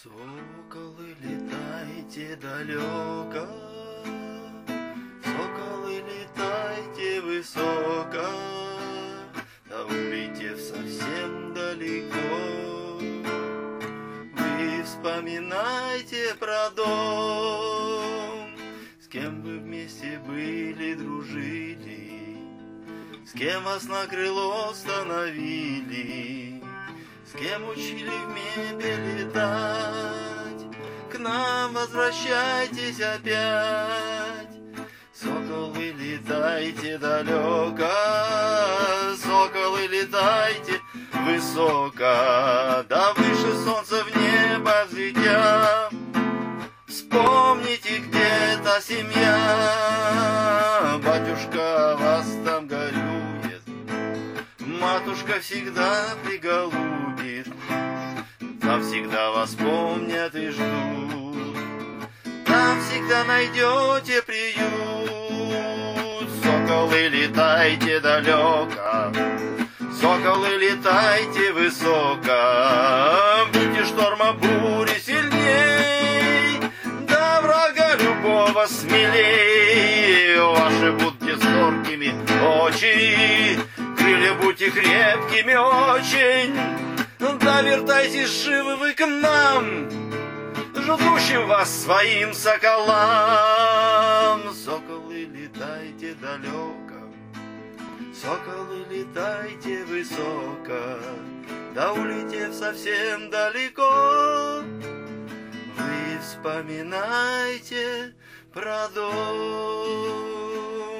Соколы, летайте далеко, соколы, летайте высоко, да улетев совсем далеко. Вы вспоминайте про дом, с кем вы вместе были, дружили, с кем вас на крыло становили, с кем учили в небе летать. К нам возвращайтесь опять. Соколы, летайте далеко, соколы, летайте высоко, да выше солнца в небо взлетя. Вспомните, где-то семья, батюшка вас там горюет, матушка всегда приголубит, там всегда вас помнят и ждут, там всегда найдете приют. Соколы, летайте далеко, соколы, летайте высоко, будьте шторма бури сильней, да врага любого смелей. Ваши будьте зоркими очи, крылья будьте крепкими очень, да вертайтесь живы вы к нам, ждущим вас своим соколам. Соколы, летайте далеко, соколы, летайте высоко, да улетев совсем далеко, вы вспоминайте про дом.